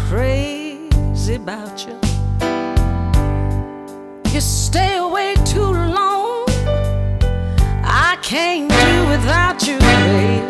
crazy about you. You stay away too long. I can't do without you, babe.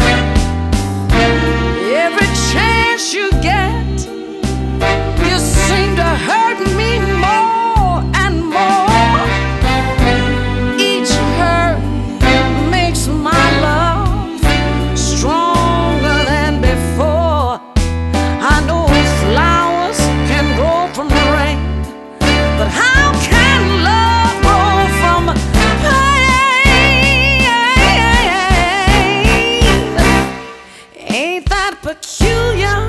Every chance you get, you seem to hurt me more and more. Each hurt makes my love stronger than before. I know flowers can grow from the rain, but how can love grow from pain? Ain't that peculiar?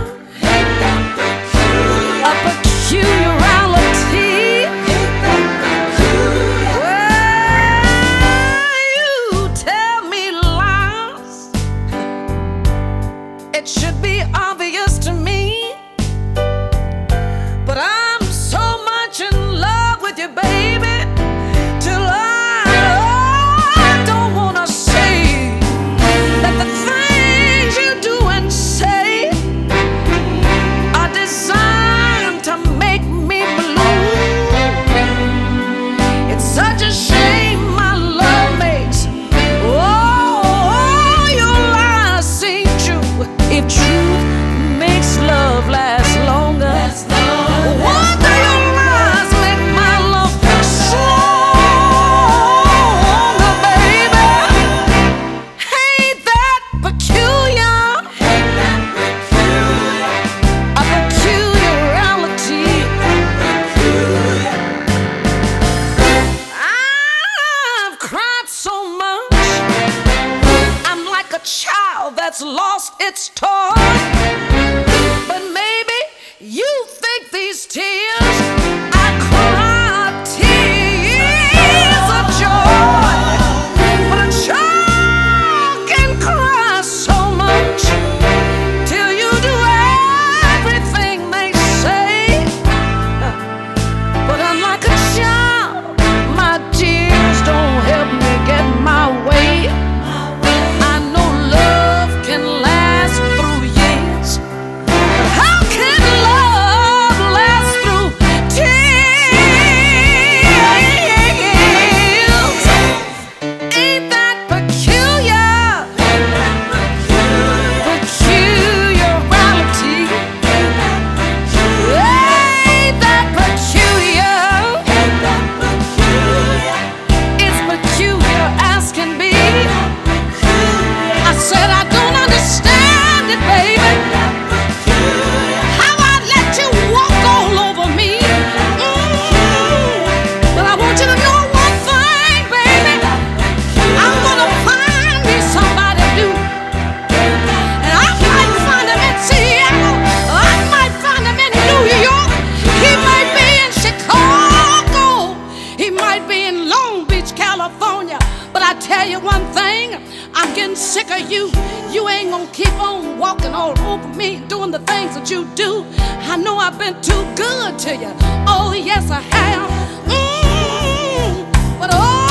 A peculiarity. Well, you tell me lies. It should be obvious to me, but I'm so much in love with you, baby, till I don't wanna say that the things you do and say are designed to make me blue. It's such a shame my love makes oh your lies seem true. If truth makes love last longer, why do your lies make my love stronger, baby? Ain't that peculiar? A peculiarity. I've cried so much, I'm like a child that's lost its toy. But maybe you think these tears I cry are tears of joy. But a child can cry so much till you do everything they say. But unlike a child, my tears don't help me get my way. I know love can last through years, but how can love last through tears? Ain't that peculiar? Peculiarity. Ain't that peculiar? It's peculiar as can be. I said I don't understand it, baby. How I let you walk all over me. But I want you to know one thing, baby. I'm gonna find me somebody new. And I might find him in Seattle. I might find him in New York. He might be in Chicago. He might be in Long Beach, California. But I tell you one thing, I'm getting sick of you. You ain't gonna keep on walking all over me, doing the things that you do. I know I've been too good to you. Oh, yes, I have. But oh,